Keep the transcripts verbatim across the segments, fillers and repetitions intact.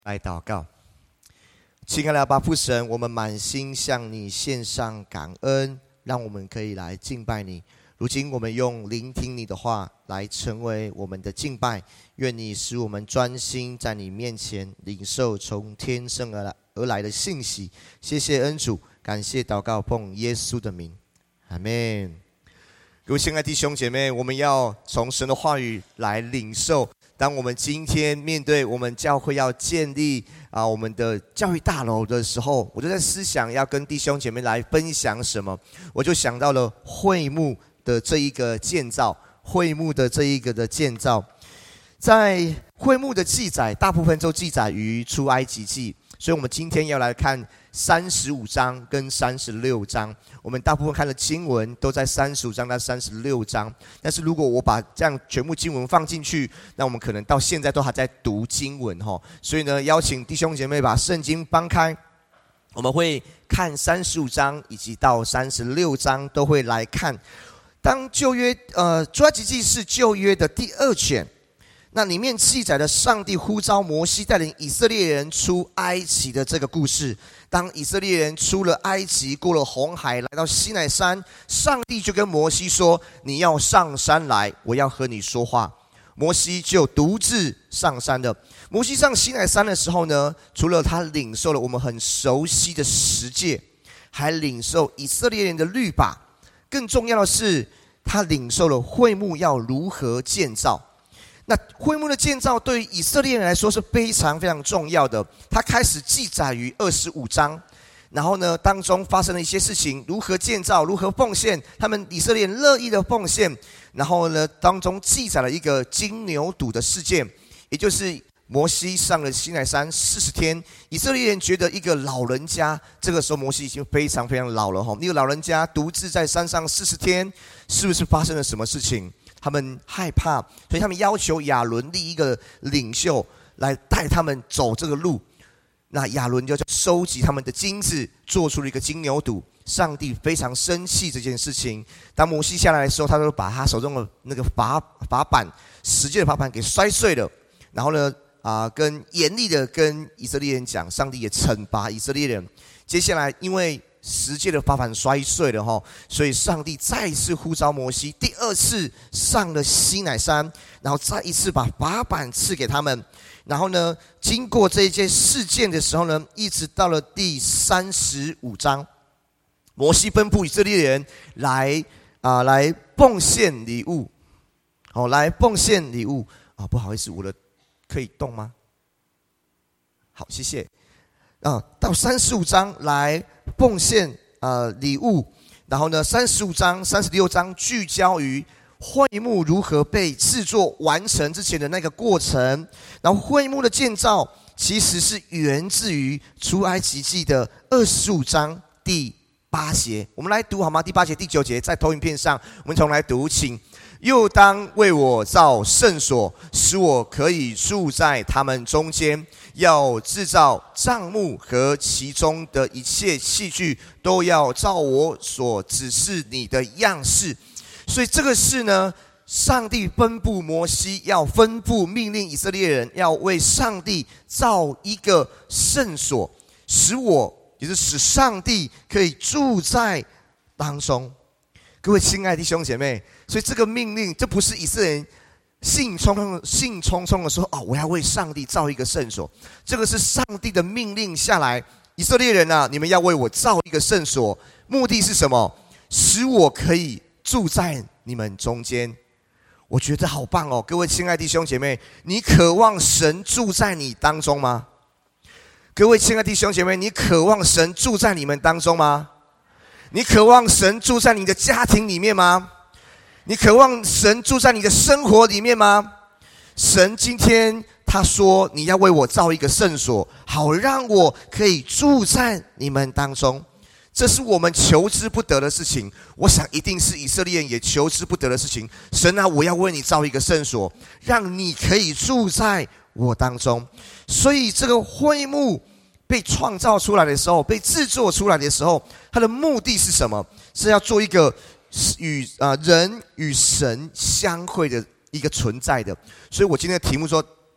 来祷告。亲爱的阿爸父神，我们满心向你献上感恩，让我们可以来敬拜你。如今我们用聆听你的话来成为我们的敬拜，愿你使我们专心在你面前领受从天上而来而来的信息。谢谢恩主，感谢祷告奉耶稣的名，阿们。各位亲爱的弟兄姐妹，我们要从神的话语来领受。当我们今天面对我们教会要建立啊我们的教育大楼的时候，我就在思想要跟弟兄姐妹来分享什么，我就想到了会幕的这一个建造，会幕的这一个的建造，在会幕的记载，大部分都记载于出埃及记，所以我们今天要来看三十五章跟三十六章。我们大部分看的经文都在三十五章到三十六章，但是如果我把这样全部经文放进去，那我们可能到现在都还在读经文齁。所以呢，邀请弟兄姐妹把圣经翻开，我们会看三十五章以及到三十六章都会来看。当旧约呃出埃及记是旧约的第二卷，那里面记载了上帝呼召摩西带领以色列人出埃及的这个故事。当以色列人出了埃及，过了红海，来到西乃山，上帝就跟摩西说：你要上山来，我要和你说话。摩西就独自上山了。摩西上西乃山的时候呢，除了他领受了我们很熟悉的十诫，还领受以色列人的律法，更重要的是他领受了会幕要如何建造。那会幕的建造对于以色列人来说是非常非常重要的，它开始记载于二十五章，然后呢，当中发生了一些事情，如何建造，如何奉献，他们以色列人乐意的奉献，然后呢，当中记载了一个金牛犊的事件，也就是摩西上了西乃山四十天，以色列人觉得一个老人家，这个时候摩西已经非常非常老了，一个老人家独自在山上四十天，是不是发生了什么事情？他们害怕，所以他们要求亚伦立一个领袖来带他们走这个路。那亚伦就收集他们的金子，做出了一个金牛犊。上帝非常生气这件事情。当摩西下来的时候，他就把他手中的那个法法板，十诫的法板给摔碎了。然后呢，啊、呃，跟严厉的跟以色列人讲，上帝也惩罚以色列人。接下来，因为十诫的法板摔碎了齁，所以上帝再一次呼召摩西，第二次上了西乃山，然后再一次把法板赐给他们。然后呢，经过这一件事件的时候呢，一直到了第三十五章，摩西吩咐以色列人来啊、呃、来奉献礼物，好、哦，来奉献礼物啊、哦，不好意思，我的可以动吗？好，谢谢。啊，到三十五章来奉献呃礼物，然后呢，三十五章、三十六章聚焦于会幕如何被制作完成之前的那个过程。然后会幕的建造其实是源自于出埃及记的二十五章第八节，我们来读好吗？第八节、第九节在投影片上，我们重来读，请。又当为我造圣所，使我可以住在他们中间。要制造帐幕和其中的一切器具，都要照我所指示你的样式。所以这个事呢，上帝吩咐摩西要吩咐命令以色列人，要为上帝造一个圣所，使我，也就是使上帝可以住在当中。各位亲爱的弟兄姐妹，所以这个命令，这不是以色列人兴冲冲、兴冲冲的说：“哦，我要为上帝造一个圣所。”这个是上帝的命令下来，以色列人啊，你们要为我造一个圣所，目的是什么？使我可以住在你们中间。我觉得好棒哦，各位亲爱的弟兄姐妹，你渴望神住在你当中吗？各位亲爱的弟兄姐妹，你渴望神住在你们当中吗？你渴望神住在你的家庭里面吗？你渴望神住在你的生活里面吗？神今天他说，你要为我造一个圣所，好让我可以住在你们当中。这是我们求之不得的事情，我想一定是以色列人也求之不得的事情。神啊，我要为你造一个圣所，让你可以住在我当中。所以这个会幕被创造出来的时候，被制作出来的时候，它的目的是什么？是要做一个与啊、呃、人与神相会的一个存在的。所以我今天的题目说，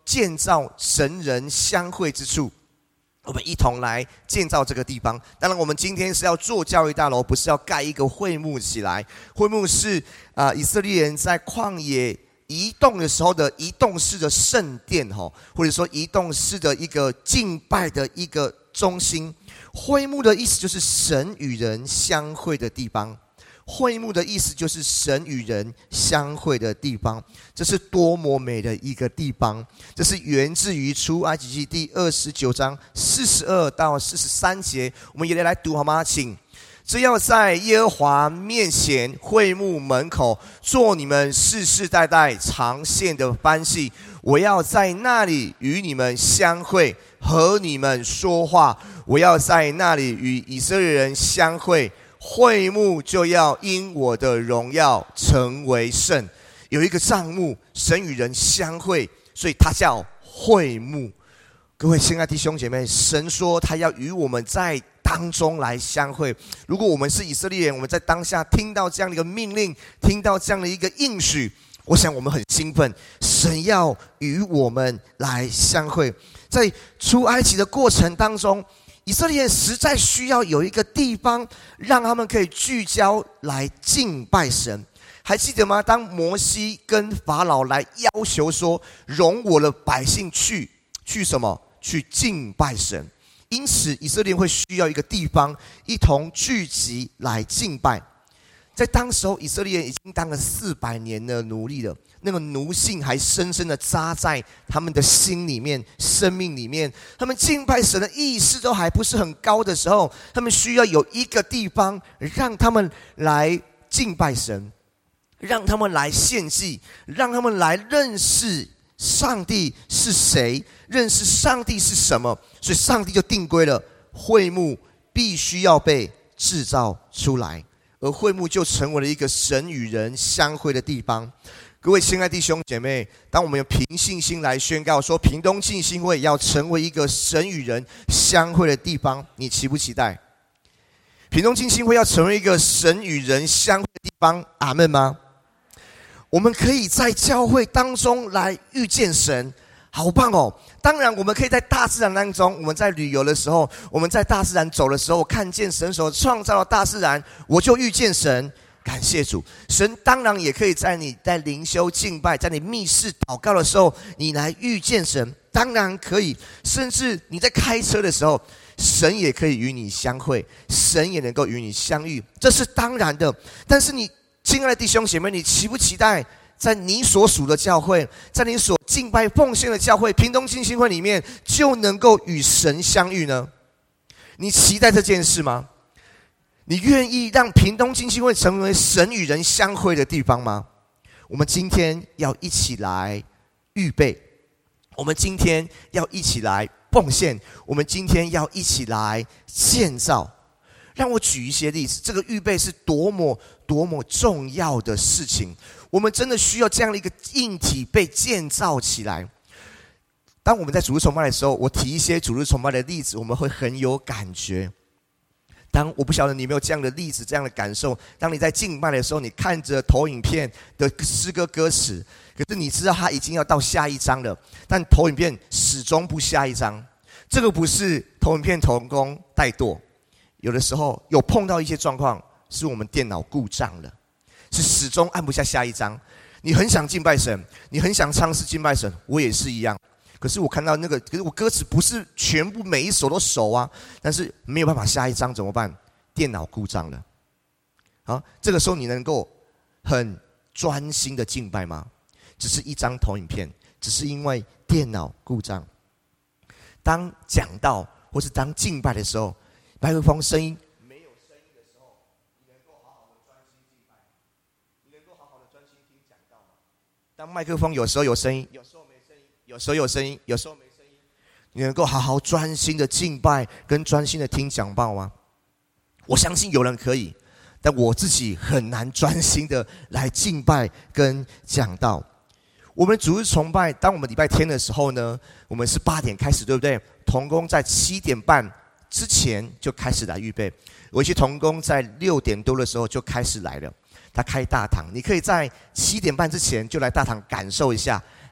建造神人相会之处。我们一同来建造这个地方。当然，我们今天是要做教育大楼，不是要盖一个会幕起来。会幕是啊、呃，以色列人在旷野移动的时候的移动式的圣殿，或者说移动式的一个敬拜的一个中心。会幕的意思就是神与人相会的地方。会幕的意思就是神与人相会的地方，这是多么美的一个地方！这是源自于出埃及记第二十九章四十二到四十三节，我们也来读好吗？请。只要在耶和华面前会幕门口做你们世世代代常献的燔祭，我要在那里与你们相会，和你们说话。我要在那里与以色列人相会。会幕就要因我的荣耀成为圣。有一个帐幕，神与人相会，所以它叫会幕。各位亲爱的弟兄姐妹，神说他要与我们在当中来相会。如果我们是以色列人，我们在当下听到这样的一个命令，听到这样的一个应许，我想我们很兴奋。神要与我们来相会。在出埃及的过程当中，以色列人实在需要有一个地方让他们可以聚焦来敬拜神。还记得吗？当摩西跟法老来要求说，容我的百姓去去什么？去敬拜神。因此以色列人会需要一个地方一同聚集来敬拜。在当时候，以色列人已经当了四百年的奴隶了，那个奴性还深深的扎在他们的心里面、生命里面。他们敬拜神的意识都还不是很高的时候，他们需要有一个地方让他们来敬拜神，让他们来献祭，让他们来认识上帝是谁，认识上帝是什么。所以上帝就定规了，会幕必须要被制造出来。而会幕就成为了一个神与人相会的地方。各位亲爱的弟兄姐妹，当我们用凭信心来宣告说，屏东浸信会要成为一个神与人相会的地方，你期不期待？屏东浸信会要成为一个神与人相会的地方，阿们吗？我们可以在教会当中来遇见神，好棒哦！当然，我们可以在大自然当中，我们在旅游的时候，我们在大自然走的时候，看见神所创造的大自然，我就遇见神。感谢主，神当然也可以在你在灵修敬拜，在你密室祷告的时候，你来遇见神，当然可以。甚至你在开车的时候，神也可以与你相会，神也能够与你相遇，这是当然的。但是你亲爱的弟兄姐妹，你期不期待在你所属的教会，在你所敬拜奉献的教会屏东浸信会里面，就能够与神相遇呢？你期待这件事吗？你愿意让屏东浸信会成为神与人相会的地方吗？我们今天要一起来预备，我们今天要一起来奉献，我们今天要一起来建造。让我举一些例子，这个预备是多么多么重要的事情。我们真的需要这样的一个硬体被建造起来。当我们在主日崇拜的时候，我提一些主日崇拜的例子，我们会很有感觉。当我不晓得你有没有这样的例子、这样的感受，当你在敬拜的时候，你看着投影片的诗歌歌词，可是你知道它已经要到下一章了，但投影片始终不下一章。这个不是投影片同工怠惰，有的时候有碰到一些状况，是我们电脑故障了，是始终按不下下一章。你很想敬拜神，你很想唱诗敬拜神，我也是一样。可是我看到那个，可是我歌词不是全部每一首都熟啊，但是没有办法下一章怎么办？电脑故障了。好，这个时候你能够很专心的敬拜吗？只是一张投影片，只是因为电脑故障。当讲道或是当敬拜的时候，麦克风声音没有声音的时候，你能够好好的专心敬拜，你能够好好的专心听讲道吗？当麦克风有时候有声音，有时候没声音，有时候有声音，有时候没声音，你能够好好专心的敬拜跟专心的听讲道吗？我相信有人可以，但我自己很难专心的来敬拜跟讲道。我们主日崇拜，当我们礼拜天的时候呢，我们是八点开始，对不对？同工在七点半之前就开始来预备。有一些同工在六点多的时候就开始来了，他开大堂，你可以在七点半之前就来大堂感受一下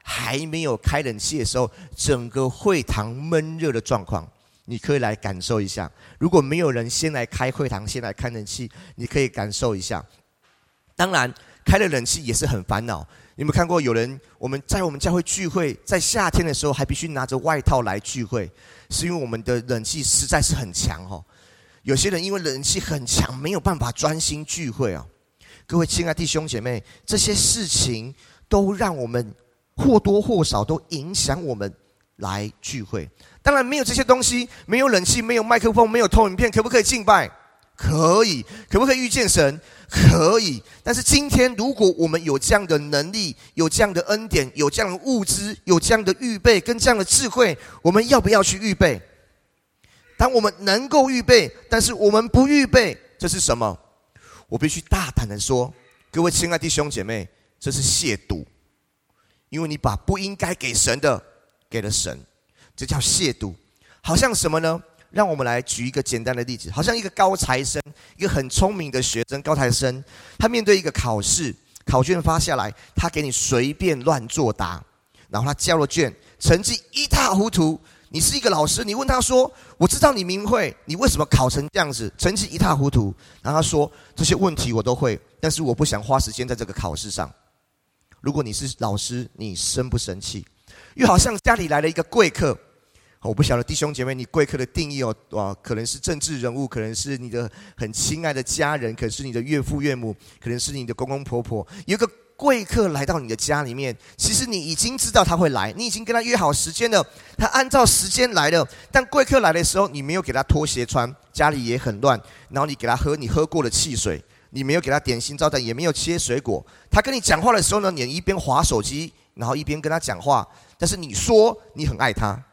还没有开冷气的时候，整个会堂闷热的状况，你可以来感受一下。如果没有人先来开会堂，先来开冷气，你可以感受一下。当然，开了冷气也是很烦恼。你有没有看过有人我们在我们教会聚会，在夏天的时候还必须拿着外套来聚会，是因为我们的冷气实在是很强哦。有些人因为冷气很强，没有办法专心聚会啊。各位亲爱的弟兄姐妹，这些事情都让我们或多或少都影响我们来聚会。当然，没有这些东西，没有冷气，没有麦克风，没有投影片，可不可以敬拜？可以。可不可以遇见神？可以。但是今天如果我们有这样的能力，有这样的恩典，有这样的物资，有这样的预备跟这样的智慧，我们要不要去预备？当我们能够预备，但是我们不预备，这是什么？我必须大胆的说，各位亲爱的弟兄姐妹，这是亵渎。因为你把不应该给神的给了神，这叫亵渎。好像什么呢？让我们来举一个简单的例子，好像一个高材生，一个很聪明的学生，高材生，他面对一个考试，考卷发下来，他给你随便乱作答，然后他交了卷，成绩一塌糊涂。你是一个老师，你问他说：“我知道你明会，你为什么考成这样子，成绩一塌糊涂？”然后他说：“这些问题我都会，但是我不想花时间在这个考试上。”如果你是老师，你生不生气？又好像家里来了一个贵客，我不晓得弟兄姐妹，你贵客的定义哦，啊，可能是政治人物，可能是你的很亲爱的家人，可能是你的岳父岳母，可能是你的公公婆婆。有一个贵客来到你的家里面，其实你已经知道他会来，你已经跟他约好时间了，他按照时间来了。但贵客来的时候，你没有给他拖鞋穿，家里也很乱，然后你给他喝你喝过的汽水。你没有给他点心招待，也没有切水果。他跟你讲话的时候呢，你一边滑手机，然后一边跟他讲话。但是你说你很爱他。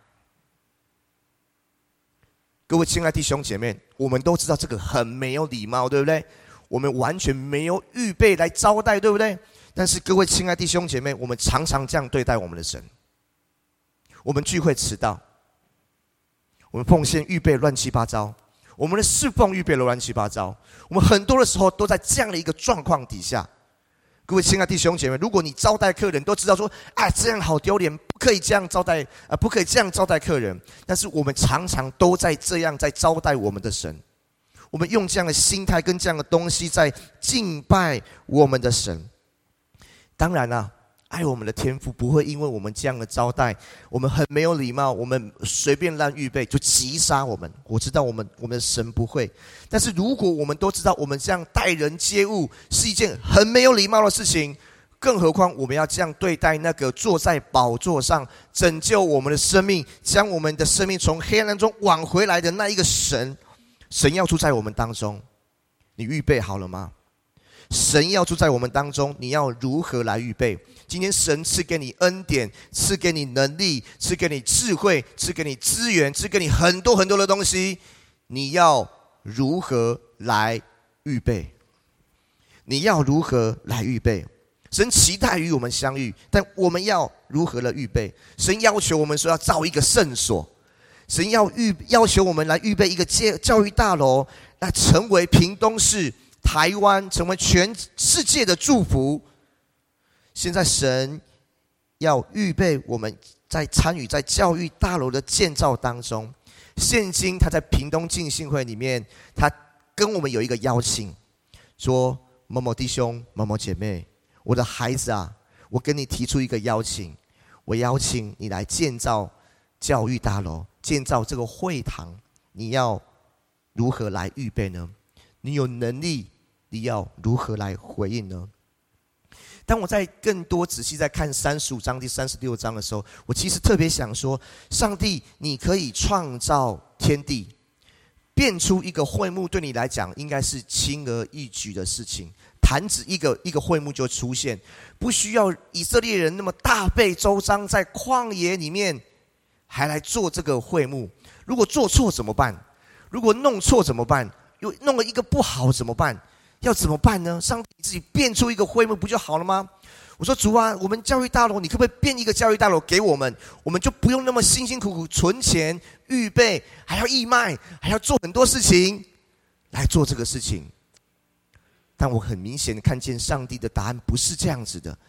各位亲爱的弟兄姐妹，我们都知道这个很没有礼貌，对不对？我们完全没有预备来招待，对不对？但是各位亲爱的弟兄姐妹，我们常常这样对待我们的神。我们聚会迟到，我们奉献预备乱七八糟。我们的侍奉预备了乱七八糟，我们很多的时候都在这样的一个状况底下。各位亲爱的弟兄姐妹，如果你招待客人都知道说，哎，这样好丢脸，不可以这样招待，呃，不可以这样招待客人。但是我们常常都在这样在招待我们的神，我们用这样的心态跟这样的东西在敬拜我们的神。当然啊，爱我们的天父不会因为我们这样的招待，我们很没有礼貌，我们随便乱预备就击杀我们。我知道我们我们的神不会，但是如果我们都知道我们这样待人接物是一件很没有礼貌的事情，更何况我们要这样对待那个坐在宝座上拯救我们的生命，将我们的生命从黑暗中挽回来的那一个神。神要住在我们当中，你预备好了吗？神要住在我们当中，你要如何来预备？今天神赐给你恩典，赐给你能力，赐给你智慧，赐给你资源，赐给你很多很多的东西，你要如何来预备？你要如何来预备？神期待与我们相遇，但我们要如何来预备？神要求我们说要造一个圣所，神要预要求我们来预备一个教育大楼，来成为屏东市、台湾，成为全世界的祝福。现在神要预备我们在参与在教育大楼的建造当中。现今他在屏东浸信会里面，他跟我们有一个邀请，说某某弟兄、某某姐妹，我的孩子啊，我跟你提出一个邀请，我邀请你来建造教育大楼，建造这个会堂，你要如何来预备呢？你有能力，你要如何来回应呢？当我在更多仔细在看三十五章第三十六章的时候，我其实特别想说，上帝你可以创造天地，变出一个会幕，对你来讲应该是轻而易举的事情，弹指一个一个会幕就出现，不需要以色列人那么大费周章在旷野里面还来做这个会幕。如果做错怎么办？如果弄错怎么办？又弄了一个不好怎么办？要怎么办呢？上帝自己变出一个会幕不就好了吗？我说主啊，我们教育大楼，你可不可以变一个教育大楼给我们？我们就不用那么辛辛苦苦存钱预备，还要义卖，还要做很多事情来做这个事情。但我很明显的看见上帝的答案不是这样子的。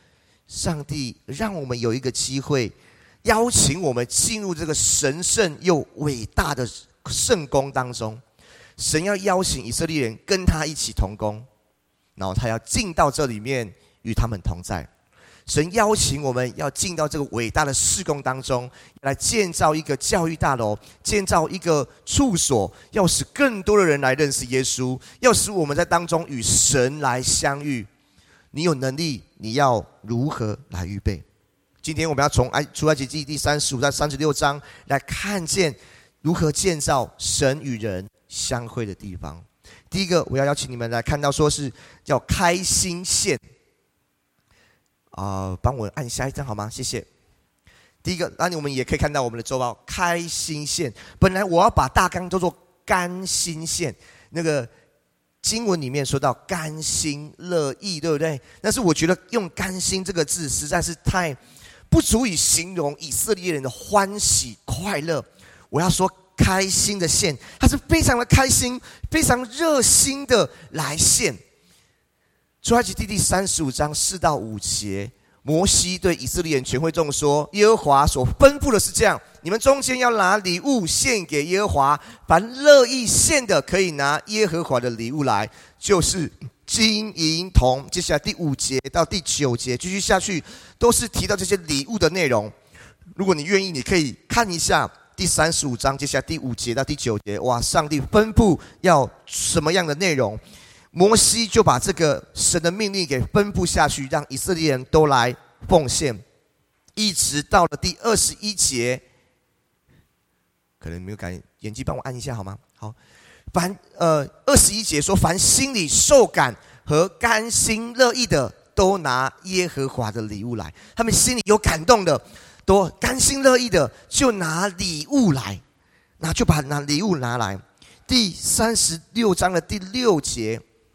上帝让我们有一个机会，邀请我们进入这个神圣又伟大的圣宫当中。神要邀请以色列人跟他一起同工，然后他要进到这里面与他们同在。神邀请我们要进到这个伟大的事工当中，来建造一个教育大楼，建造一个处所，要使更多的人来认识耶稣，要使我们在当中与神来相遇。你有能力，你要如何来预备？今天我们要从出埃及记第三十五到三十六章来看见如何建造神与人相会的地方。第一个，我要邀请你们来看到，说是叫开心线。啊、呃，帮我按下一张好吗？谢谢。第一个，那我们也可以看到我们的周报开心线。本来我要把大纲叫做甘心线，那个经文里面说到甘心乐意，对不对？但是我觉得用甘心这个字实在是太不足以形容以色列人的欢喜快乐。我要说开心的线，他是非常的开心，非常热心的来献。出埃及记第三十五章四到五节，摩西对以色列人全会众说：耶和华所吩咐的是这样，你们中间要拿礼物献给耶和华，凡乐意献的，可以拿耶和华的礼物来，就是金银铜。接下来第五节到第九节继续下去，都是提到这些礼物的内容。如果你愿意，你可以看一下第三十五章，接下来第五节到第九节，哇，上帝吩咐要什么样的内容？摩西就把这个神的命令给吩咐下去，让以色列人都来奉献，一直到了第二十一节，可能没有感，眼睛帮我按一下好吗？好，凡呃二十一节说，凡心里受感和甘心乐意的，都拿耶和华的礼物来。他们心里有感动的，都甘心乐意的，就拿礼物来，那就把拿礼物拿来。第三十六章的第六节。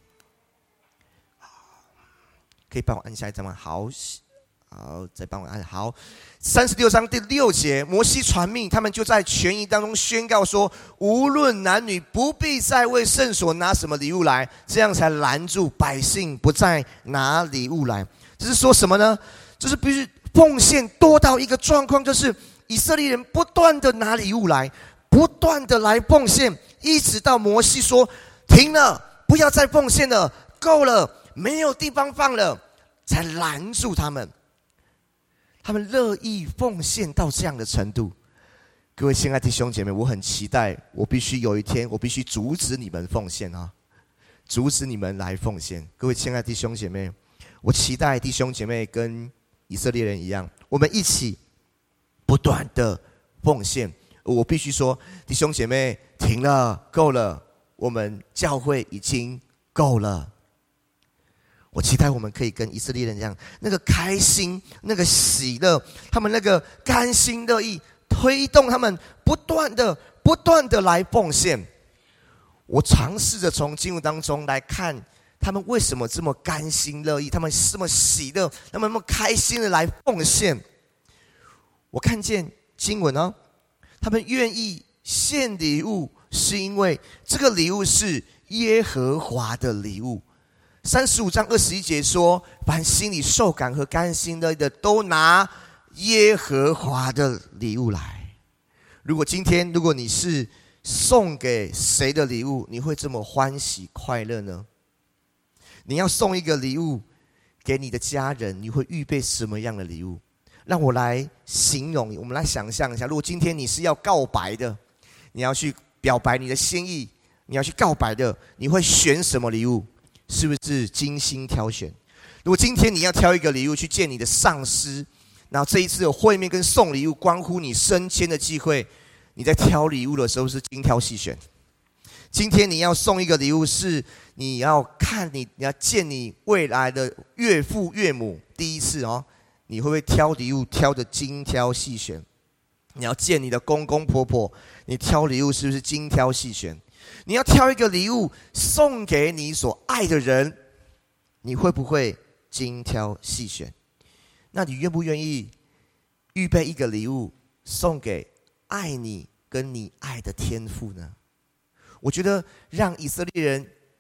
可以帮我按下一张吗？好，好，再帮我按。好，三十六章第六节，摩西传命，他们就在全营当中宣告说：无论男女，不必再为圣所拿什么礼物来，这样才拦住百姓不再拿礼物来。这是说什么呢？就是必须奉献多到一个状况，就是以色列人不断的拿礼物来，不断的来奉献，一直到摩西说：停了，不要再奉献了，够了。没有地方放了，才拦住他们。他们乐意奉献到这样的程度。各位亲爱的弟兄姐妹，我很期待，我必须有一天，我必须阻止你们奉献啊，阻止你们来奉献。各位亲爱的弟兄姐妹，我期待弟兄姐妹跟以色列人一样，我们一起不断的奉献。我必须说，弟兄姐妹，停了，够了，我们教会已经够了。我期待我们可以跟以色列人一样，那个开心，那个喜乐，他们那个甘心乐意，推动他们不断的、不断的来奉献。我尝试着从经文当中来看，他们为什么这么甘心乐意，他们这么喜乐，他们那么开心的来奉献。我看见经文呢，他们愿意献礼物，是因为这个礼物是耶和华的礼物。三十五章二十一节说：凡心里受感和甘心乐意的，都拿耶和华的礼物来。如果今天，如果你是送给谁的礼物，你会这么欢喜快乐呢？你要送一个礼物给你的家人，你会预备什么样的礼物？让我来形容，我们来想象一下，如果今天你是要告白的，你要去表白你的心意，你要去告白的，你会选什么礼物？是不是精心挑选？如果今天你要挑一个礼物去见你的上司，然后这一次的会面跟送礼物关乎你升迁的机会，你在挑礼物的时候是精挑细选。今天你要送一个礼物，是你要看你你要见你未来的岳父岳母第一次哦，你会不会挑礼物挑的精挑细选？你要见你的公公婆婆，你挑礼物是不是精挑细选？你要挑一个礼物送给你所爱的人，你会不会精挑细选？那你愿不愿意预备一个礼物送给爱你跟你爱的天父呢？我觉得让以色列人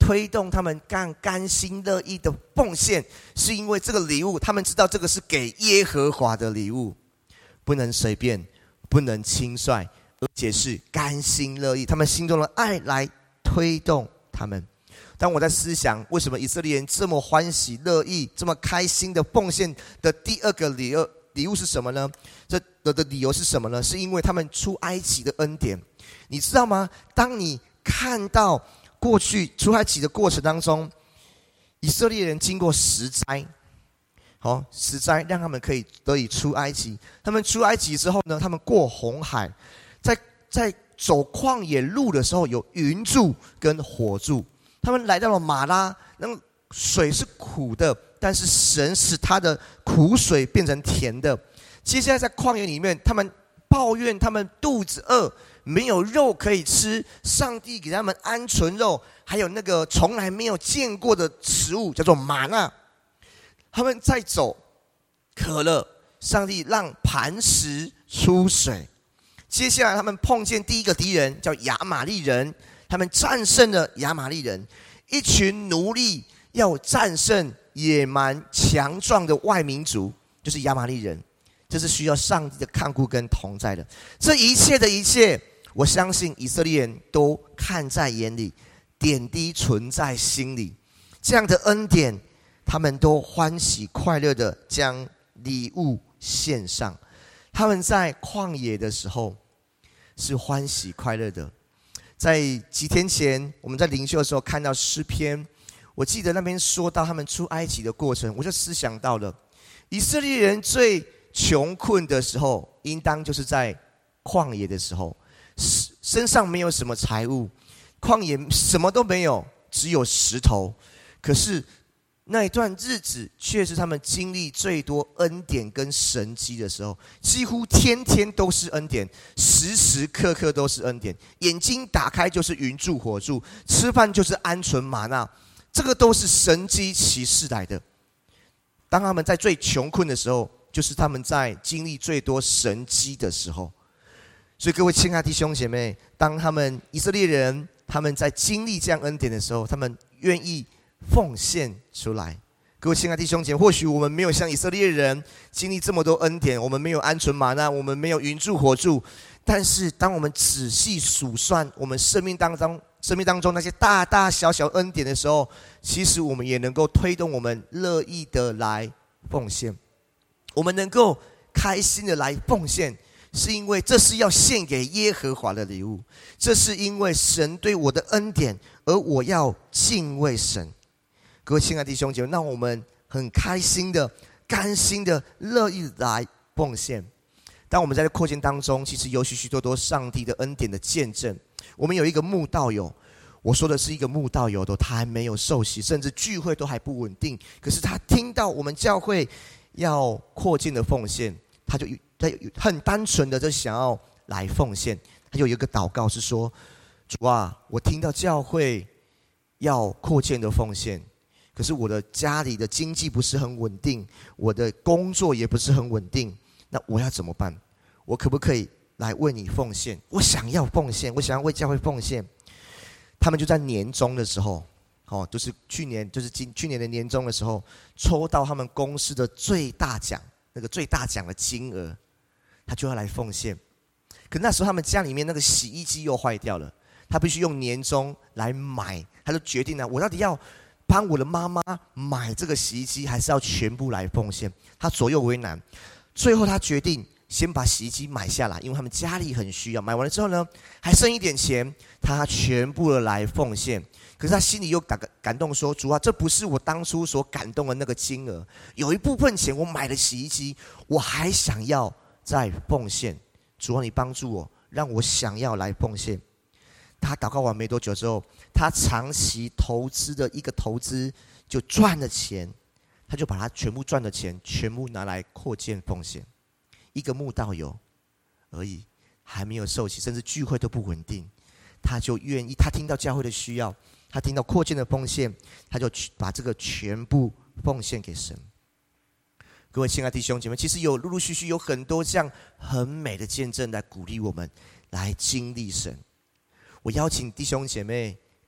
推动他们干甘心乐意的奉献，是因为这个礼物，他们知道这个是给耶和华的礼物，不能随便，不能轻率，而且是甘心乐意，他们心中的爱来推动他们。当我在思想为什么以色列人这么欢喜乐意、这么开心的奉献的第二个礼物礼物是什么呢？这的理由是什么呢？是因为他们出埃及的恩典。你知道吗？当你看到过去出埃及的过程当中，以色列人经过十灾，好，十灾让他们可以得以出埃及。他们出埃及之后呢，他们过红海，在在走旷野路的时候有云柱跟火柱。他们来到了马拉，那水是苦的，但是神使他的苦水变成甜的。接下来在旷野里面，他们抱怨他们肚子饿，没有肉可以吃，上帝给他们鹌鹑肉，还有那个从来没有见过的食物，叫做玛纳。他们在走，渴了，上帝让磐石出水。接下来他们碰见第一个敌人，叫亚玛力人，他们战胜了亚玛力人，一群奴隶要战胜野蛮强壮的外民族，就是亚玛力人。这是需要上帝的看顾跟同在的。这一切的一切，我相信以色列人都看在眼里，点滴存在心里。这样的恩典，他们都欢喜快乐的将礼物献上。他们在旷野的时候是欢喜快乐的。在几天前我们在灵修的时候看到诗篇，我记得那边说到他们出埃及的过程，我就思想到了以色列人最穷困的时候，应当就是在旷野的时候，身上没有什么财物，旷野什么都没有，只有石头。可是那一段日子却是他们经历最多恩典跟神迹的时候，几乎天天都是恩典，时时刻刻都是恩典。眼睛打开就是云柱火柱，吃饭就是鹌鹑玛纳，这个都是神迹奇事来的。当他们在最穷困的时候，就是他们在经历最多神迹的时候。所以各位亲爱的弟兄姐妹，当他们以色列人他们在经历这样恩典的时候，他们愿意奉献出来。各位亲爱的弟兄姐妹，或许我们没有像以色列人经历这么多恩典，我们没有鹌鹑玛纳，我们没有云柱火柱，但是当我们仔细数算我们生命当中生命当中那些大大小小恩典的时候，其实我们也能够推动我们乐意的来奉献。我们能够开心的来奉献，是因为这是要献给耶和华的礼物，这是因为神对我的恩典，而我要敬畏神。各位亲爱的弟兄姐妹，让我们很开心的、甘心的、乐意来奉献。当我们在这扩建当中，其实有许许多多上帝的恩典的见证。我们有一个慕道友，我说的是一个慕道友的，他还没有受洗，甚至聚会都还不稳定，可是他听到我们教会要扩建的奉献，他就他很单纯的就想要来奉献。他就有一个祷告是说：主啊，我听到教会要扩建的奉献，可是我的家里的经济不是很稳定，我的工作也不是很稳定，那我要怎么办？我可不可以来为你奉献？我想要奉献，我想要为教会奉献。他们就在年终的时候，哦，就是去年，就是今去年的年终的时候，抽到他们公司的最大奖，那个最大奖的金额，他就要来奉献。可那时候他们家里面那个洗衣机又坏掉了，他必须用年终来买，他就决定了，我到底要帮我的妈妈买这个洗衣机，还是要全部来奉献？他左右为难，最后他决定先把洗衣机买下来，因为他们家里很需要。买完了之后呢，还剩一点钱，他全部的来奉献。可是他心里又感感动说：主啊，这不是我当初所感动的那个金额，有一部分钱我买了洗衣机，我还想要再奉献。主啊，你帮助我，让我想要来奉献。他祷告完没多久之后，他长期投资的一个投资就赚了钱，他就把他全部赚的钱全部拿来扩建奉献。一个慕道友而已，还没有受洗，甚至聚会都不稳定，他就愿意，他听到教会的需要，他听到扩建的奉献，他就把这个全部奉献给神。各位亲爱的弟兄姐妹，其实有陆陆续续有很多这样很美的见证来鼓励我们来经历神。我邀请弟兄姐妹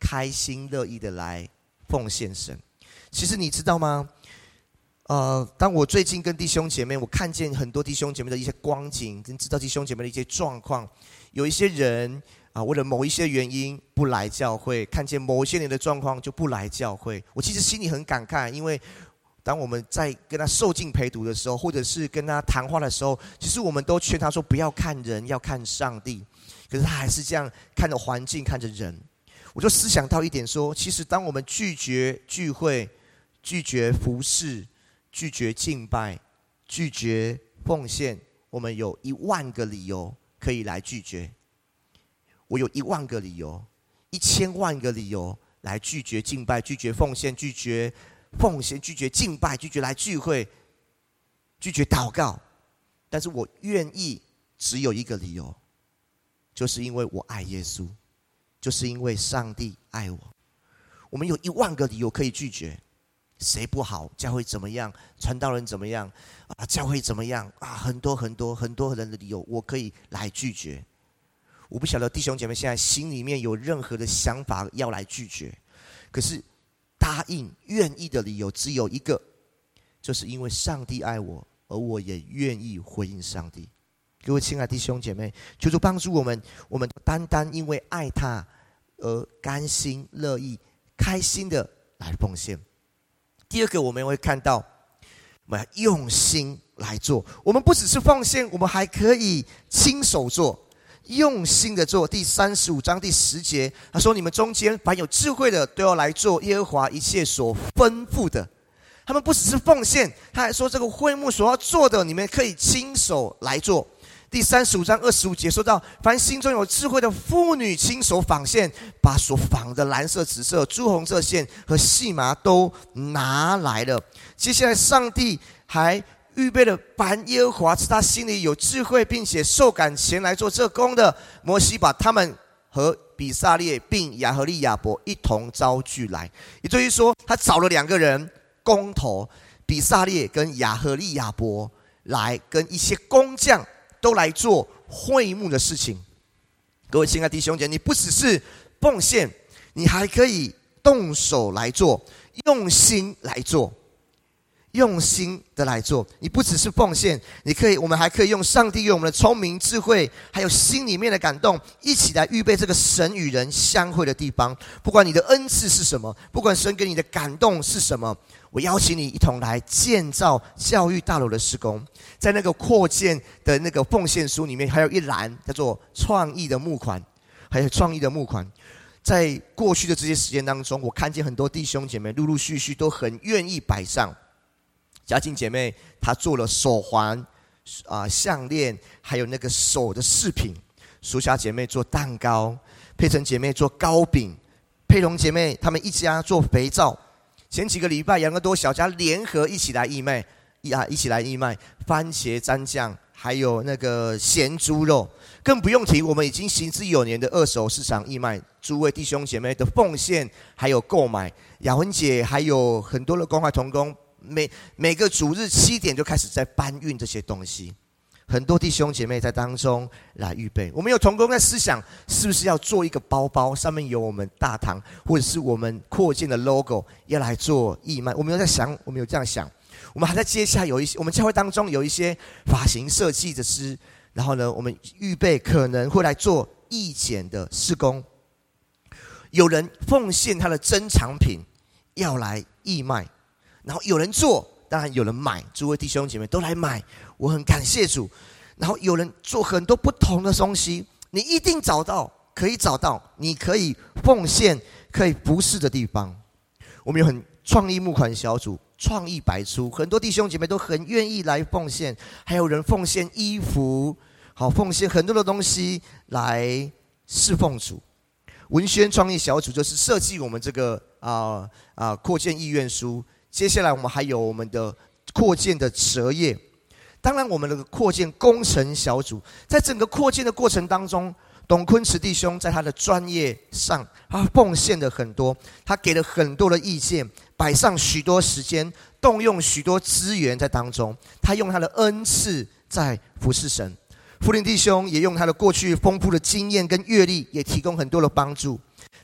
开心乐意的来奉献神。其实你知道吗？呃，当我最近跟弟兄姐妹，我看见很多弟兄姐妹的一些光景，跟知道弟兄姐妹的一些状况，有一些人啊，为了某一些原因不来教会，看见某一些人的状况就不来教会。我其实心里很感慨，因为当我们在跟他受尽陪读的时候，或者是跟他谈话的时候，其实我们都劝他说不要看人，要看上帝。可是他还是这样看着环境，看着人。我就思想到一点说，其实当我们拒绝聚会、拒绝服事、拒绝敬拜、拒绝奉献，我们有一万个理由可以来拒绝。我有一万个理由，一千万个理由来拒绝敬拜、拒绝奉献、拒绝奉献、拒绝敬拜、拒绝来聚会、拒绝祷告。但是我愿意只有一个理由，就是因为我爱耶稣，就是因为上帝爱我。我们有一万个理由可以拒绝，谁不好，教会怎么样，传道人怎么样啊，教会怎么样啊，很多很多很多人的理由我可以来拒绝。我不晓得弟兄姐妹现在心里面有任何的想法要来拒绝，可是答应愿意的理由只有一个，就是因为上帝爱我，而我也愿意回应上帝。各位亲爱的弟兄姐妹，求主帮助我们，我们单单因为爱他而甘心乐意开心的来奉献。第二个，我们会看到我们要用心来做。我们不只是奉献，我们还可以亲手做，用心的做。第三十五章第十节，他说：“你们中间凡有智慧的，都要来做耶和华一切所吩咐的。”他们不只是奉献，他还说这个会幕所要做的，你们可以亲手来做。第三十五章二十五节说到：“凡心中有智慧的妇女，亲手纺线，把所纺的蓝色、紫色、朱红色线和细麻都拿来了。”接下来，上帝还预备了凡耶和华是他心里有智慧，并且受感前来做这工的。摩西把他们和比撒列并亚和利亚伯一同招聚来，也就是说，他找了两个人工头，比撒列跟亚和利亚伯来，跟一些工匠都来做会幕的事情。各位亲爱的弟兄姐妹，你不只是奉献，你还可以动手来做，用心来做，用心的来做。你不只是奉献，你可以，我们还可以用上帝用我们的聪明、智慧，还有心里面的感动，一起来预备这个神与人相会的地方。不管你的恩赐是什么，不管神给你的感动是什么，我邀请你一同来建造教育大楼的施工。在那个扩建的那个奉献书里面，还有一栏叫做创意的募款，还有创意的募款。在过去的这些时间当中，我看见很多弟兄姐妹陆陆续续都很愿意摆上。嘉靖姐妹她做了手环、啊项链，还有那个手的饰品；淑霞姐妹做蛋糕，佩晨姐妹做糕饼，佩蓉姐妹她们一家做肥皂。前几个礼拜，杨哥多小家联合一起来义卖，啊，一起来义卖番茄蘸酱，还有那个咸猪肉，更不用提我们已经行之有年的二手市场义卖，诸位弟兄姐妹的奉献还有购买。雅文姐还有很多的公开同工，每每个主日七点就开始在搬运这些东西。很多弟兄姐妹在当中来预备。我们有同工在思想，是不是要做一个包包，上面有我们大堂或者是我们扩建的 logo， 要来做义卖。我们有在想，我们有这样想。我们还在接下有一些，我们教会当中有一些发型设计的师，然后呢，我们预备可能会来做义剪的施工。有人奉献他的珍藏品要来义卖，然后有人做，当然有人买，诸位弟兄姐妹都来买，我很感谢主。然后有人做很多不同的东西，你一定找到，可以找到你可以奉献、可以服侍的地方。我们有很创意募款小组，创意百出，很多弟兄姐妹都很愿意来奉献，还有人奉献衣服，好奉献很多的东西来侍奉主。文宣创意小组就是设计我们这个啊啊扩建意愿书。接下来我们还有我们的扩建的折页，当然我们的扩建工程小组，在整个扩建的过程当中，董坤慈弟兄在他的专业上，他奉献了很多，他给了很多的意见，摆上许多时间，动用许多资源在当中，他用他的恩赐在服侍神。福林弟兄也用他的过去丰富的经验跟阅历，也提供很多的帮助。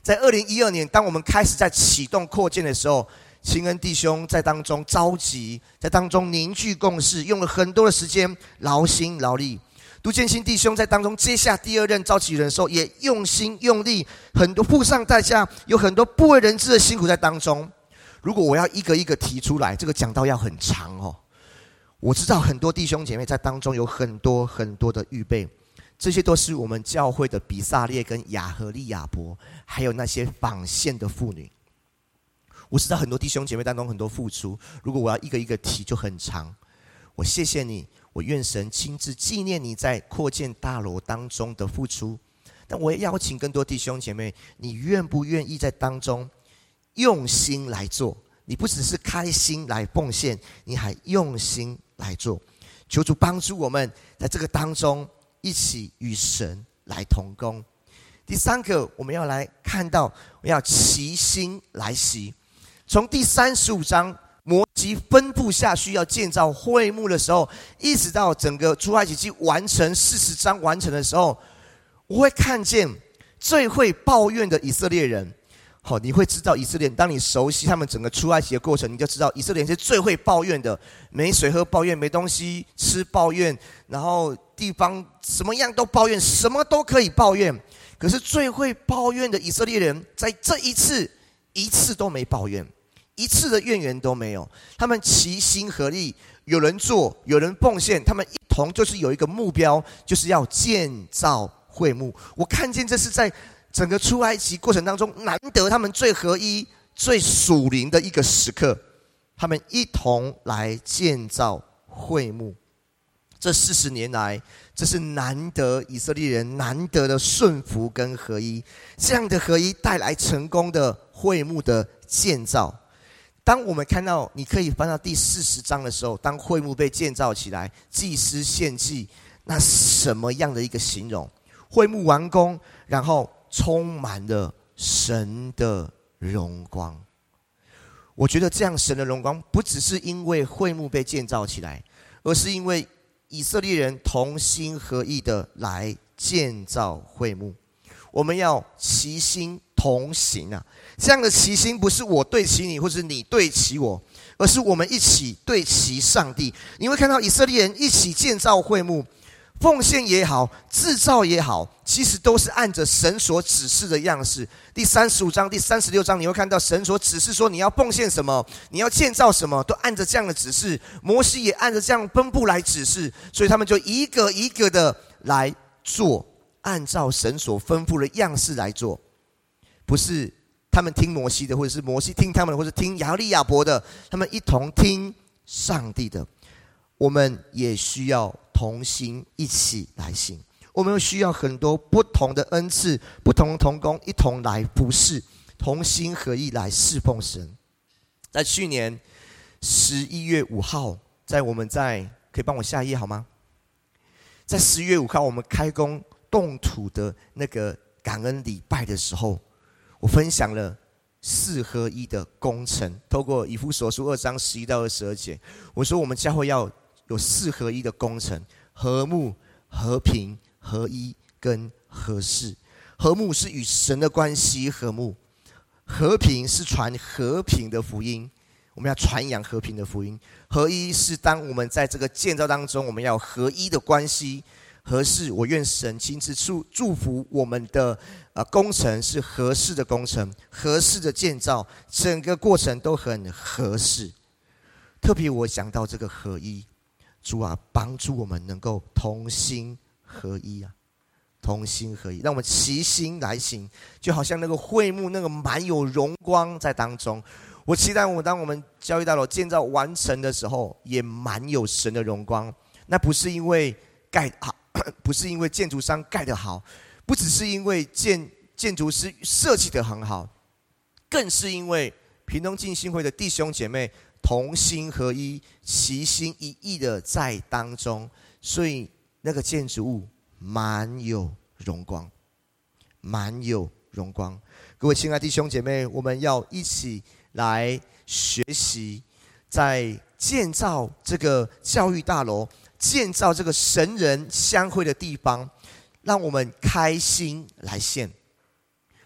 在二零一二年，当我们开始在启动扩建的时候，清恩弟兄在当中召集，在当中凝聚共识，用了很多的时间，劳心劳力。杜建新弟兄在当中接下第二任召集人的时候，也用心用力，很多付上代价，有很多不为人知的辛苦在当中。如果我要一个一个提出来，这个讲道要很长哦。我知道很多弟兄姐妹在当中有很多很多的预备，这些都是我们教会的比萨列跟亚和利亚伯，还有那些纺线的妇女。我知道很多弟兄姐妹当中很多付出，如果我要一个一个提就很长。我谢谢你，我愿神亲自纪念你在扩建大楼当中的付出。但我也邀请更多弟兄姐妹，你愿不愿意在当中用心来做？你不只是开心来奉献，你还用心来做。求主帮助我们在这个当中一起与神来同工。第三个，我们要来看到，我要齐心来习。从第三十五章摩西吩咐下去要建造会幕的时候，一直到整个出埃及记完成四十章完成的时候，我会看见最会抱怨的以色列人。好，你会知道以色列人，当你熟悉他们整个出埃及的过程，你就知道以色列人是最会抱怨的。没水喝抱怨，没东西吃抱怨，然后地方什么样都抱怨，什么都可以抱怨。可是最会抱怨的以色列人，在这一次一次都没抱怨，一次的怨言都没有。他们齐心合力，有人做，有人奉献，他们一同就是有一个目标，就是要建造会幕。我看见这是在整个出埃及过程当中难得他们最合一、最属灵的一个时刻，他们一同来建造会幕。这四十年来，这是难得以色列人难得的顺服跟合一，这样的合一带来成功的会幕的建造。当我们看到，你可以翻到第四十章的时候，当会幕被建造起来，祭司献祭，那什么样的一个形容？会幕完工，然后充满了神的荣光。我觉得这样神的荣光不只是因为会幕被建造起来，而是因为以色列人同心合意的来建造会幕。我们要齐心同行啊！这样的齐心不是我对齐你，或是你对齐我，而是我们一起对齐上帝。你会看到以色列人一起建造会幕，奉献也好，制造也好，其实都是按着神所指示的样式。第三十五章、第三十六章，你会看到神所指示说你要奉献什么，你要建造什么，都按着这样的指示。摩西也按着这样分布来指示，所以他们就一个一个的来做，按照神所吩咐的样式来做，不是他们听摩西的，或者是摩西听他们的，或者听亚利亚伯的，他们一同听上帝的。我们也需要同心一起来行，我们需要很多不同的恩赐，不同的同工，一同来服侍，同心合意来侍奉神。在去年十一月五号，在我们在可以帮我下一页好吗？在十一月五号，我们开工动土的那个感恩礼拜的时候，我分享了四合一的工程。透过以弗所书二章十一到二十二节，我说我们教会要有四合一的工程：和睦、和平、合一跟和事。和睦是与神的关系和睦，和平是传和平的福音，我们要传扬和平的福音。合一是当我们在这个建造当中，我们要有合一的关系。合适，我愿神亲自祝福我们的呃工程是合适的工程，合适的建造，整个过程都很合适。特别我讲到这个合一，主啊，帮助我们能够同心合一啊，同心合一，让我们齐心来行，就好像那个会幕那个满有荣光在当中。我期待我们当我们教育大楼建造完成的时候，也满有神的荣光。那不是因为盖好。不是因为建筑商盖得好，不只是因为 建, 建筑师设计得很好，更是因为屏东浸信会的弟兄姐妹同心合一、齐心一意的在当中，所以那个建筑物满有荣光，满有荣光。各位亲爱的弟兄姐妹，我们要一起来学习，在建造这个教育大楼，建造这个神人相会的地方，让我们开心来献。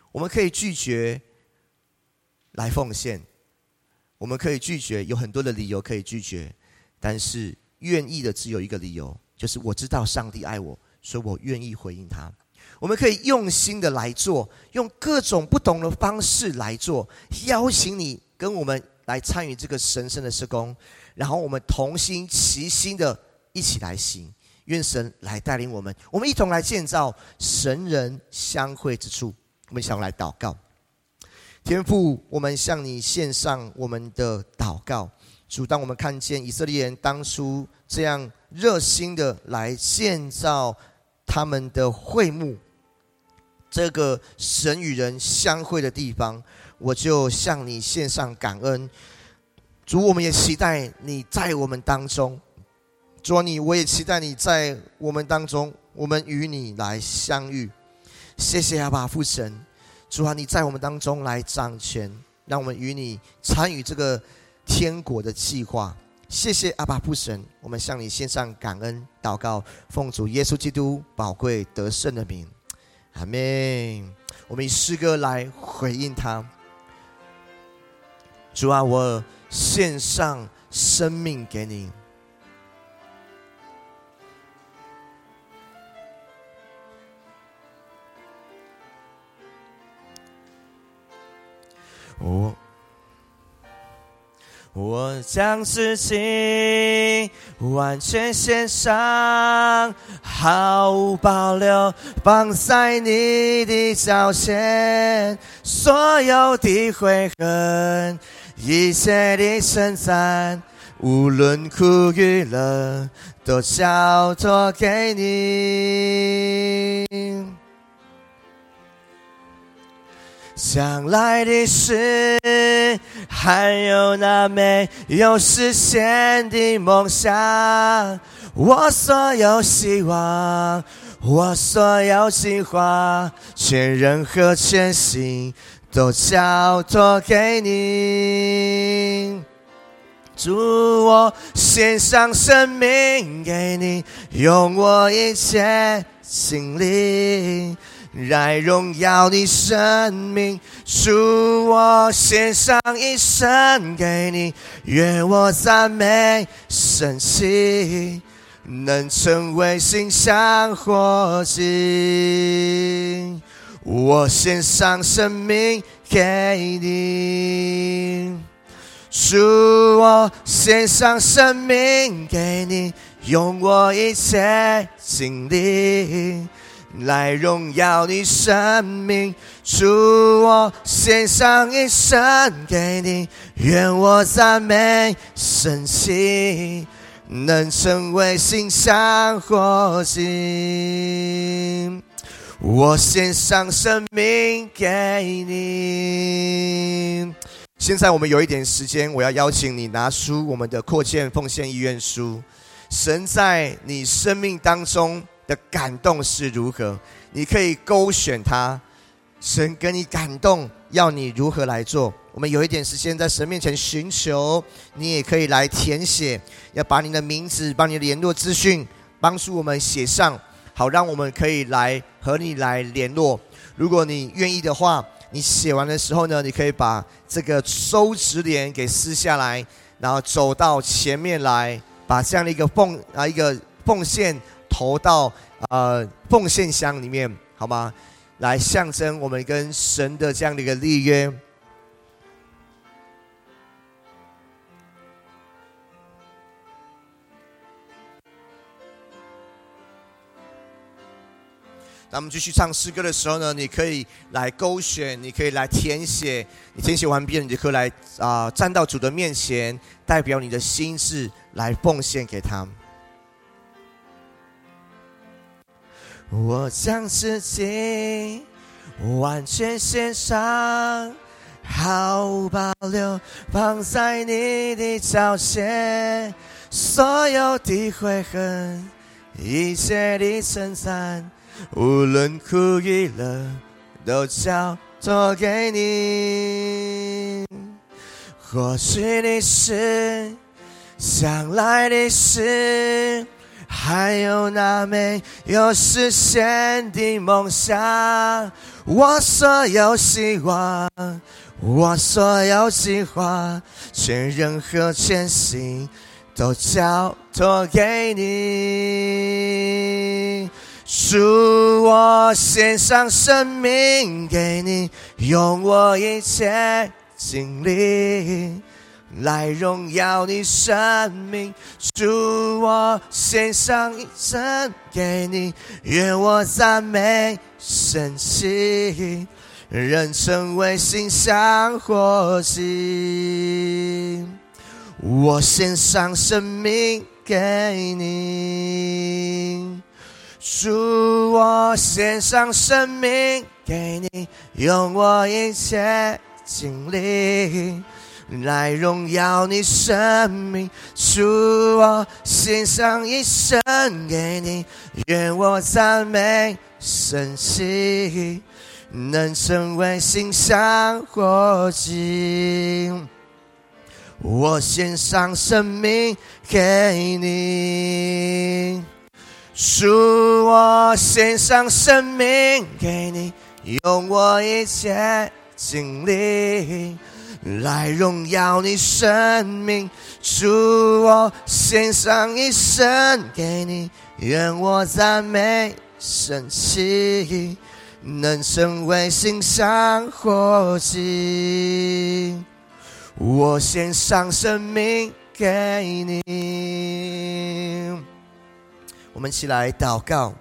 我们可以拒绝来奉献，我们可以拒绝，有很多的理由可以拒绝，但是愿意的只有一个理由，就是我知道上帝爱我，所以我愿意回应他。我们可以用心的来做，用各种不同的方式来做，邀请你跟我们来参与这个神圣的事工，然后我们同心齐心的一起来行。愿神来带领我们，我们一同来建造神人相会之处。我们想来祷告。天父，我们向你献上我们的祷告。主，当我们看见以色列人当初这样热心的来建造他们的会幕，这个神与人相会的地方，我就向你献上感恩。主，我们也期待你在我们当中。主啊，你我也期待你在我们当中，我们与你来相遇。谢谢阿爸父神，主啊，你在我们当中来掌权，让我们与你参与这个天国的计划。谢谢阿爸父神，我们向你献上感恩祷告，奉主耶稣基督宝贵得胜的名，阿们。我们以诗歌来回应他。主啊，我献上生命给你。我我将自己完全献上，毫无保留放在你的脚前，所有的悔恨，一切的称赞，无论苦与乐，都交托给你。将来的事，还有那没有实现的梦想，我所有希望，我所有计划，全人和全心都交托给你。主，我献上生命给你，用我一切心力来荣耀你生命。主，我献上一生给你，愿我赞美神奇，能成为馨香火祭。我献上生命给你，主，我献上生命给你，用我一切精力来荣耀你生命。主，我献上一生给你，愿我赞美神奇，能成为馨香火祭。我献上生命给你。现在我们有一点时间，我要邀请你拿出我们的扩建奉献意愿书。神在你生命当中的感动是如何，你可以勾选它。神跟你感动，要你如何来做。我们有一点时间在神面前寻求，你也可以来填写，要把你的名字，把你的联络资讯帮助我们写上，好让我们可以来和你来联络。如果你愿意的话，你写完的时候呢，你可以把这个收执联给撕下来，然后走到前面来，把这样的一个奉啊一个奉献投到呃奉献箱里面，好吗？来象征我们跟神的这样的一个立约。当我们继续唱诗歌的时候呢，你可以来勾选，你可以来填写。你填写完毕，你就可以来啊、呃、站到主的面前，代表你的心志来奉献给他。我将自己完全献上，毫无保留放在你的脚前，所有的悔恨，一切的称赞，无论苦与乐，都交托给你。过去的事，将来的事， 还有那没有实现的梦想。我所有希望，我所有计划，全人和全心都交托给你。主，我献上生命给你，用我一切精力来荣耀你生命。主，我献上一生给你，愿我赞美神奇，人成为馨香火祭。我献上生命给你，主，我献上生命给你，用我一切精力来荣耀你生命。主，我献上一生给你，愿我赞美神奇，能成为馨香火祭。我献上生命给你，主，我献上生命给你，用我一切精力来荣耀你生命。主，我献上一生给你，愿我赞美神奇，能成为馨香火祭。我献上生命给你。我们一起来祷告。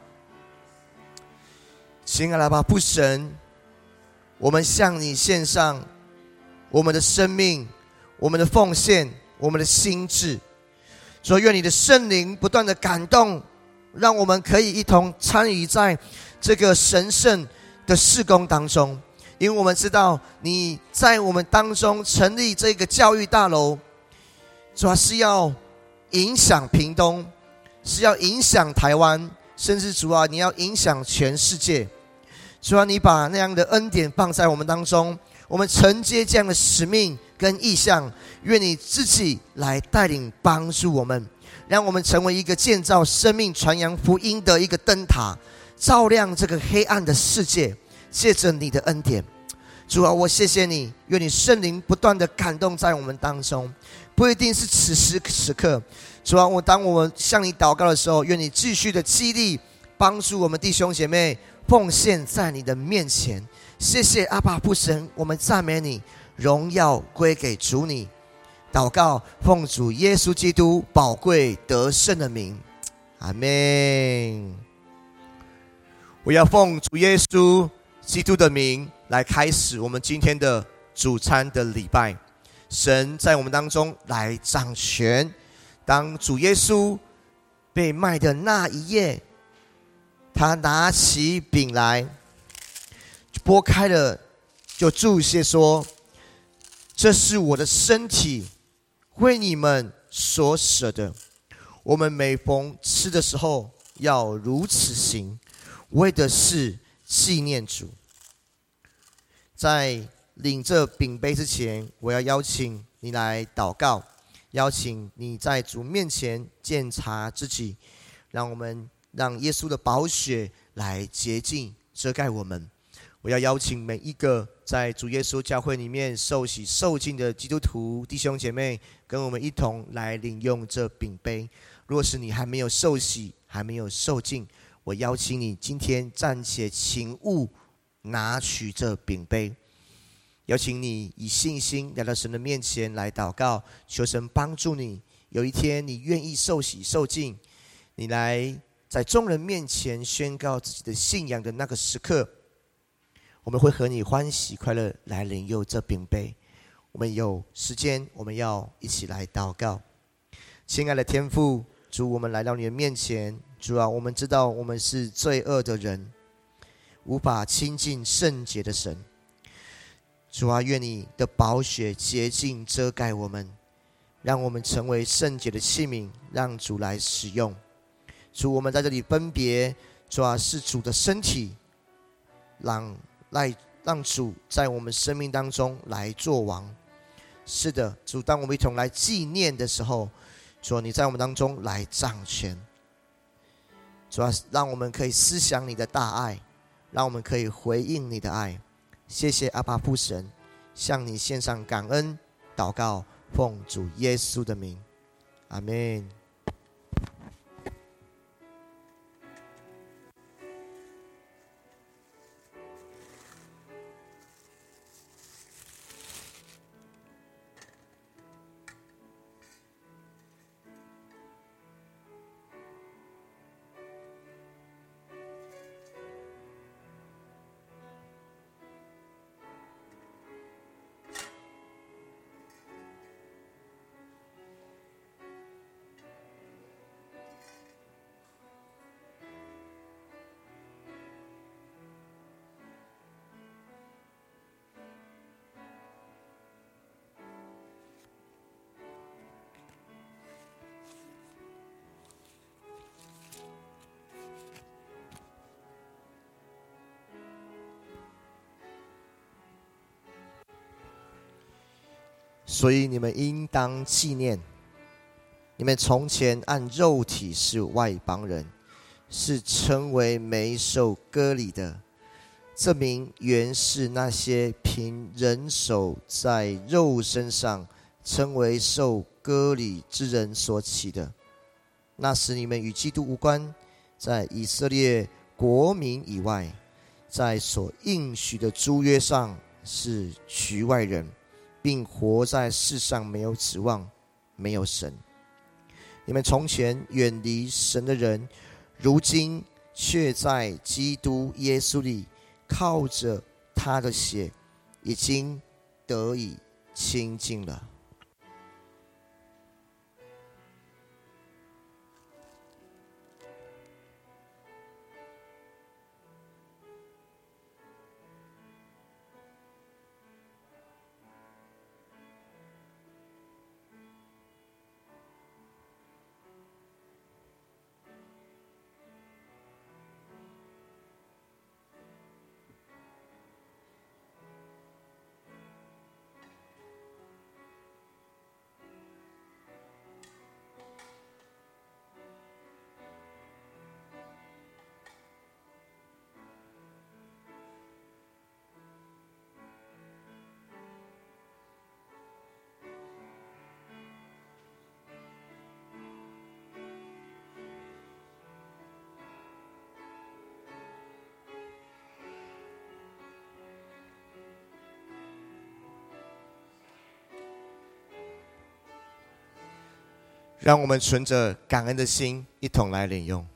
亲爱的爸父神，我们向你献上我们的生命，我们的奉献，我们的心志。主，愿你的圣灵不断的感动，让我们可以一同参与在这个神圣的事工当中。因为我们知道你在我们当中成立这个教育大楼，主要是要影响屏东，是要影响台湾，甚至主啊，你要影响全世界。主啊，你把那样的恩典放在我们当中，我们承接这样的使命跟意向，愿你自己来带领帮助我们，让我们成为一个建造生命传扬福音的一个灯塔，照亮这个黑暗的世界。借着你的恩典，主啊，我谢谢你，愿你圣灵不断的感动在我们当中，不一定是此时此刻。主啊，我当我们向你祷告的时候，愿你继续的激励帮助我们弟兄姐妹奉献在你的面前。谢谢阿爸父神，我们赞美你，荣耀归给主你。祷告奉主耶稣基督宝贵得胜的名，阿们。我要奉主耶稣基督的名来开始我们今天的主餐的礼拜。神在我们当中来掌权。当主耶稣被卖的那一夜，他拿起饼来，拨开了，就注谢说：这是我的身体，为你们所舍的。我们每逢吃的时候要如此行，为的是纪念主。在领这饼杯之前，我要邀请你来祷告，邀请你在主面前检查自己，让我们让耶稣的宝血来洁净遮盖我们。我要邀请每一个在主耶稣教会里面受洗受浸的基督徒弟兄姐妹，跟我们一同来领用这饼杯。若是你还没有受洗，还没有受浸，我邀请你今天暂且请勿拿取这饼杯，邀请你以信心来到神的面前来祷告，求神帮助你。有一天你愿意受洗受浸，你来在众人面前宣告自己的信仰的那个时刻，我们会和你欢喜快乐来领用这饼杯。我们有时间，我们要一起来祷告。亲爱的天父，主，我们来到你的面前。主啊，我们知道我们是罪恶的人，无法亲近圣洁的神。主啊，愿你的宝血洁净遮盖我们，让我们成为圣洁的器皿，让主来使用。主，我们在这里分别，主啊，是主的身体，让来让主在我们生命当中来做王。是的，主，当我们一同来纪念的时候，主啊，你在我们当中来掌权。 主要让我们可以思想你的大爱，让我们可以回应你的爱。谢谢阿爸父神，向你献上感恩祷告，奉主耶稣的名，阿们。所以你们应当纪念，你们从前按肉体是外邦人，是称为没受割礼的。这名原是那些凭人手在肉身上称为受割礼之人所起的。那时你们与基督无关，在以色列国民以外，在所应许的诸约上是局外人，并活在世上没有指望，没有神。你们从前远离神的人，如今却在基督耶稣里靠着他的血，已经得以亲近了。让我们存着感恩的心，一同来领用。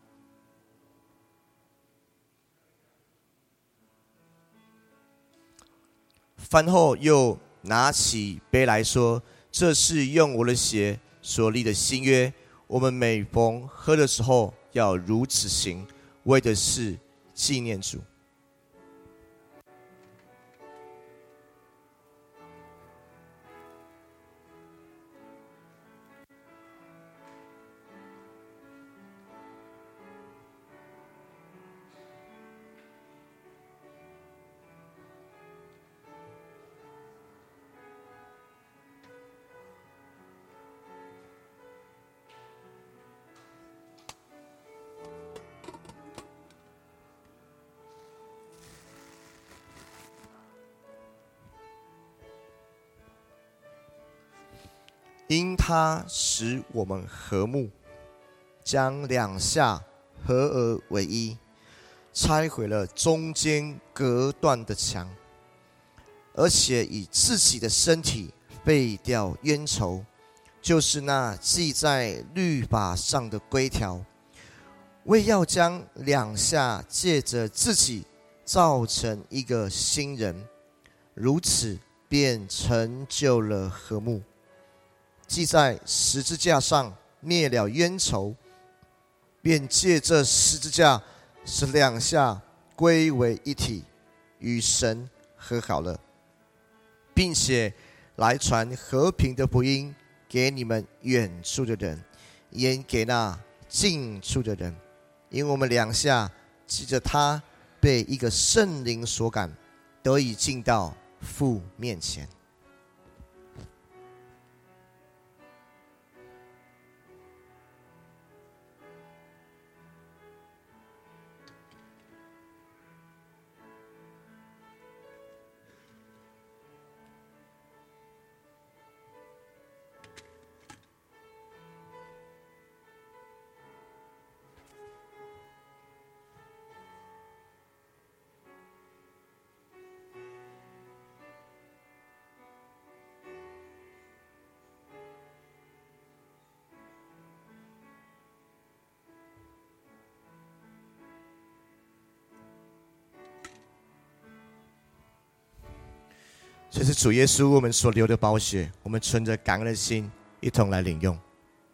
饭后又拿起杯来说：“这是用我的血所立的新约，我们每逢喝的时候，要如此行，为的是纪念主。”因他使我们和睦，将两下合而为一，拆毁了中间隔断的墙，而且以自己的身体废掉冤仇，就是那记在律法上的规条，为要将两下借着自己造成一个新人，如此便成就了和睦。既在十字架上灭了冤仇，便借这十字架使两下归为一体，与神和好了，并且来传和平的福音给你们远处的人，也给那近处的人。因我们两下记着他被一个圣灵所感，得以进到父面前。 这是主耶稣我们所流的宝血，我们存着感恩的心一同来领用。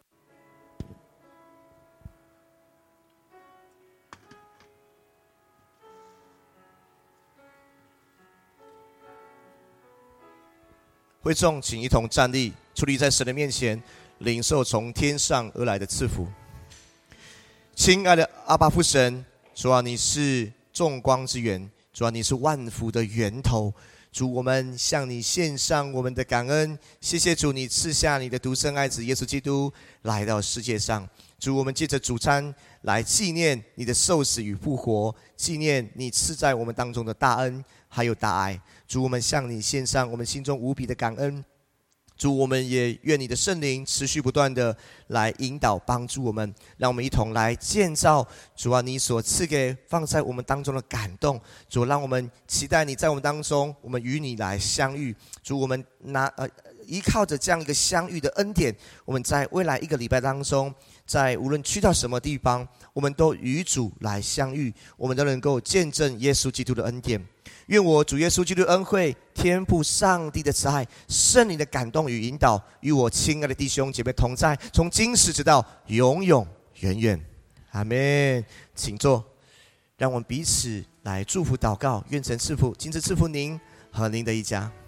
会众请一同站立，矗立在神的面前，领受从天上而来的赐福。亲爱的阿爸父神，主啊，你是众光之源，主啊，你是万福的源头。主，我们向你献上我们的感恩，谢谢主，你赐下你的独生爱子耶稣基督来到世界上。主，我们借着主餐来纪念你的受死与复活，纪念你赐在我们当中的大恩还有大爱。主，我们向你献上我们心中无比的感恩。主，我们也愿你的圣灵持续不断的来引导帮助我们，让我们一同来建造主啊你所赐给放在我们当中的感动。主，让我们期待你在我们当中，我们与你来相遇。主，我们拿呃依靠着这样一个相遇的恩典，我们在未来一个礼拜当中，在无论去到什么地方，我们都与主来相遇，我们都能够见证耶稣基督的恩典。愿我主耶稣基督的恩惠、天父上帝的慈爱、圣灵的感动与引导，与我亲爱的弟兄姐妹同在，从今时直到永永远远。阿们。请坐，让我们彼此来祝福祷告，愿神赐福，今日赐福您和您的一家。